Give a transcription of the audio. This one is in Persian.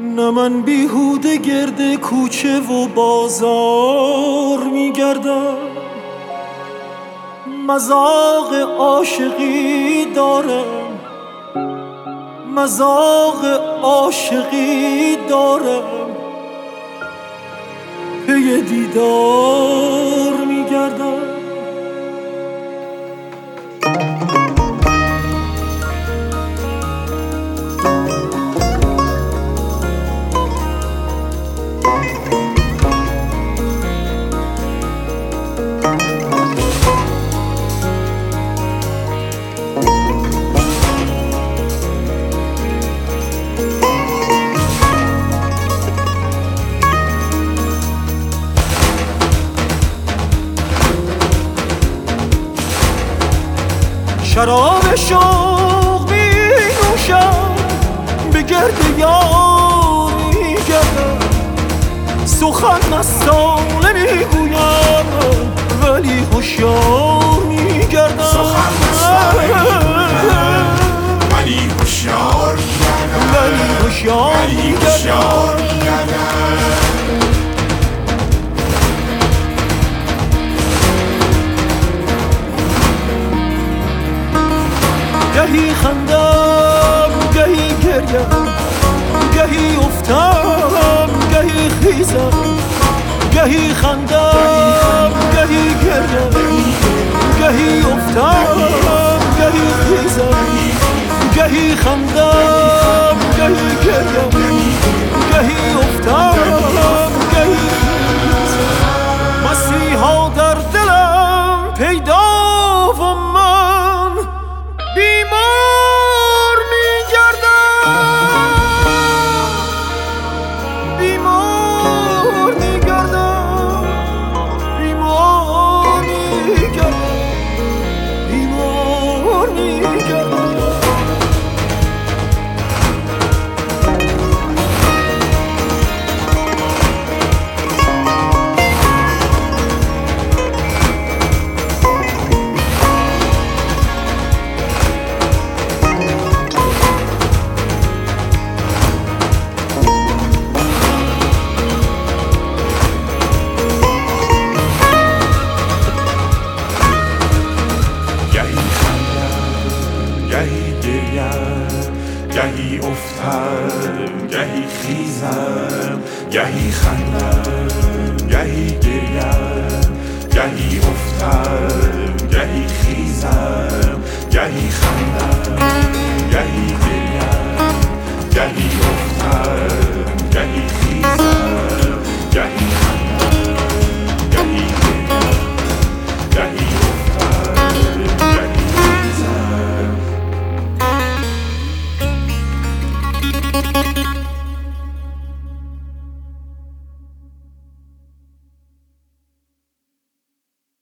نه من بیهوده گرد کوچه و بازار میگردم، مذاق عاشقی دارم، مذاق عاشقی دارم، پی دیدار میگردم. شراب شوق می نوشم، به گرد یار می گردم، سخن مستانه می گویم ولی هوشیار می گردم. سخن مستانه می گویم ولی هوشیار می گردم، ولی هوشیار می گردم. گهی خندم گهی گریم، گهی افتم گهی خیزم، گهی خندم گهی گریم، گهی افتم گهی خیزم، گهی خندم گهی گریم، گهی افتم گهی خیزم. مسیحا در دلم پیدا و من بیمار میگردم، بیمار میگردم، بیمار میگردم، بیمار میگردم. گهی گریم، گهی افتم گهی خیزم، گهی خندم گهی گریم، گهی افتم گهی خیزم، گهی